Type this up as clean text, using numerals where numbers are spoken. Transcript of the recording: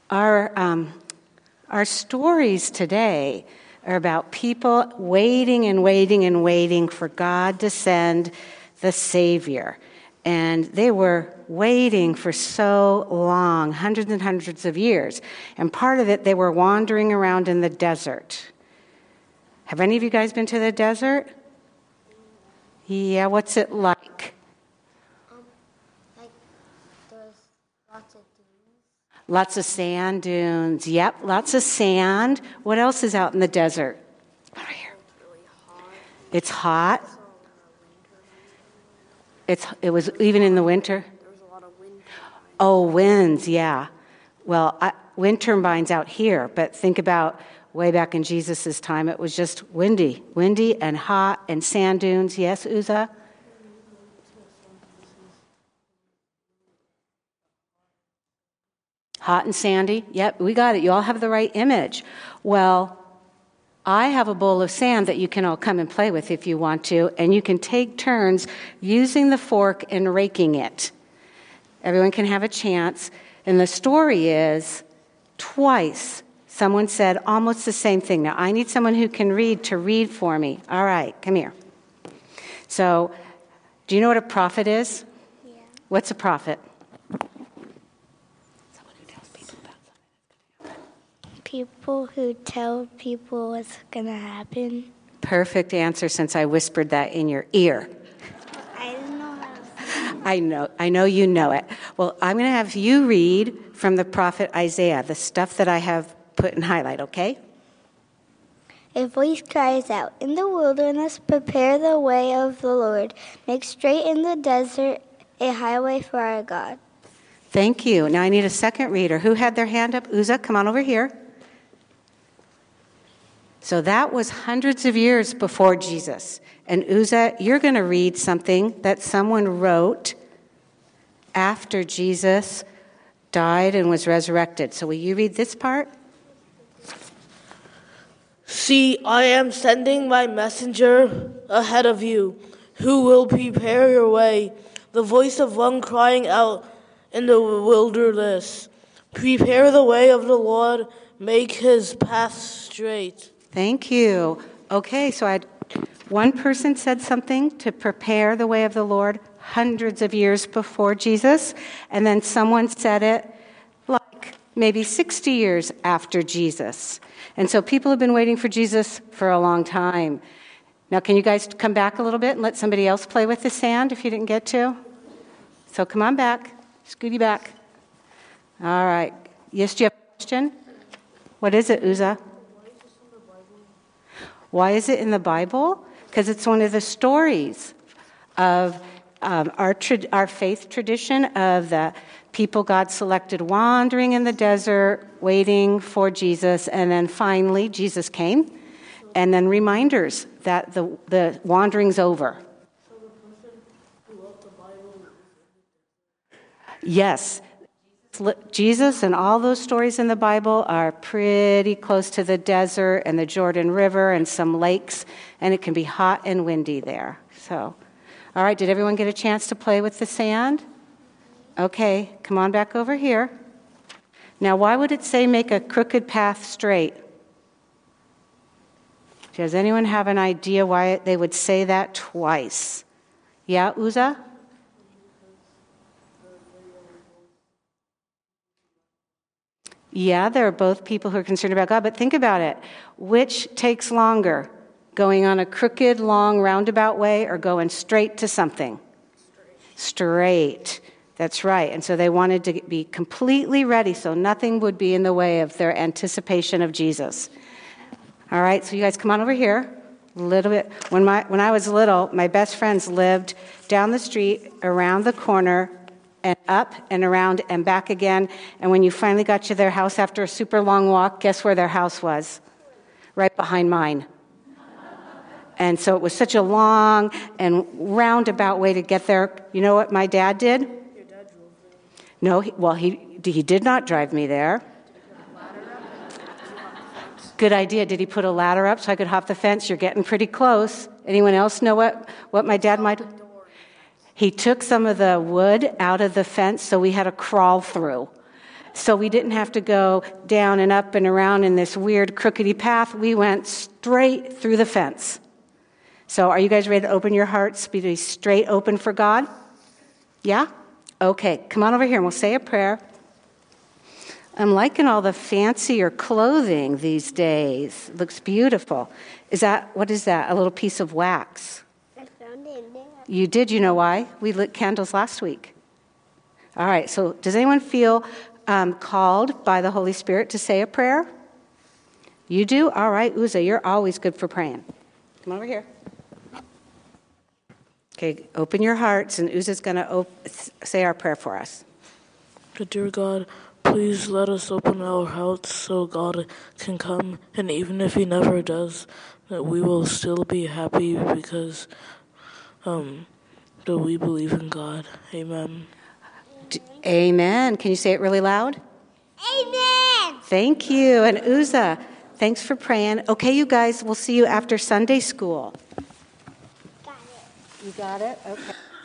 Our stories today are about people waiting and waiting and waiting for God to send the Savior. And they were waiting for so long, hundreds and hundreds of years. And part of it, they were wandering around in the desert. Have any of you guys been to the desert? Yeah, what's it like? Like there's lots of dunes. Lots of sand dunes. Yep, lots of sand. What else is out in the desert? Over here. It's hot. It was even in the winter. There was a lot of wind turbines. Oh, winds, yeah. Well, wind turbines out here, but think about way back in Jesus' time, it was just windy and hot and sand dunes. Yes, Uza? Hot and sandy. Yep, we got it. You all have the right image. Well, I have a bowl of sand that you can all come and play with if you want to, and you can take turns using the fork and raking it. Everyone can have a chance. And the story is, twice someone said almost the same thing. Now, I need someone who can read to read for me. All right, come here. So, do you know what a prophet is? Yeah. What's a prophet? People who tell people what's going to happen. Perfect answer, since I whispered that in your ear. I didn't know how to say it. I know you know it. Well, I'm going to have you read from the prophet Isaiah, the stuff that I have put in highlight, okay? A voice cries out, "In the wilderness, prepare the way of the Lord. Make straight in the desert a highway for our God." Thank you. Now I need a second reader. Who had their hand up? Uza, come on over here. So that was hundreds of years before Jesus. And Uza, you're going to read something that someone wrote after Jesus died and was resurrected. So will you read this part? "See, I am sending my messenger ahead of you, who will prepare your way. The voice of one crying out in the wilderness, prepare the way of the Lord, make his path straight." Thank you. Okay, so one person said something to prepare the way of the Lord hundreds of years before Jesus, and then someone said it like maybe 60 years after Jesus. And so people have been waiting for Jesus for a long time. Now, can you guys come back a little bit and let somebody else play with the sand if you didn't get to? So come on back. Scooty back. All right. Yes, do you have a question? What is it, Uza? Why is it in the Bible? Because it's one of the stories of our faith tradition of the people God selected wandering in the desert, waiting for Jesus, and then finally Jesus came, and then reminders that the wandering's over. So the person who wrote the Bible... Yes. Jesus and all those stories in the Bible are pretty close to the desert and the Jordan River and some lakes, and it can be hot and windy there. So, all right, did everyone get a chance to play with the sand? Okay, come on back over here. Now, why would it say make a crooked path straight? Does anyone have an idea why they would say that twice? Yeah, Uza? Yeah, there are both people who are concerned about God, but think about it. Which takes longer, going on a crooked, long, roundabout way or going straight to something? Straight. That's right. And so they wanted to be completely ready so nothing would be in the way of their anticipation of Jesus. All right, so you guys come on over here a little bit. When I was little, my best friends lived down the street, around the corner, and up and around and back again. And when you finally got to their house after a super long walk, guess where their house was? Right behind mine. And so it was such a long and roundabout way to get there. You know what my dad did? Your dad drove there. No, he did not drive me there. Good idea. Did he put a ladder up so I could hop the fence? You're getting pretty close. Anyone else know what my dad might... He took some of the wood out of the fence, so we had to crawl through. So we didn't have to go down and up and around in this weird crookedy path. We went straight through the fence. So are you guys ready to open your hearts, be straight open for God? Yeah? Okay, come on over here and we'll say a prayer. I'm liking all the fancier clothing these days. Looks beautiful. What is that? A little piece of wax? I found it in there. You did, you know why? We lit candles last week. All right, so does anyone feel called by the Holy Spirit to say a prayer? You do? All right, Uza, you're always good for praying. Come over here. Okay, open your hearts, and Uza's going to say our prayer for us. Dear God, please let us open our hearts so God can come, and even if He never does, that we will still be happy because that we believe in God. Amen. Amen. Can you say it really loud? Amen. Thank you. And Uza, thanks for praying. Okay, you guys, we'll see you after Sunday school. Got it. You got it? Okay.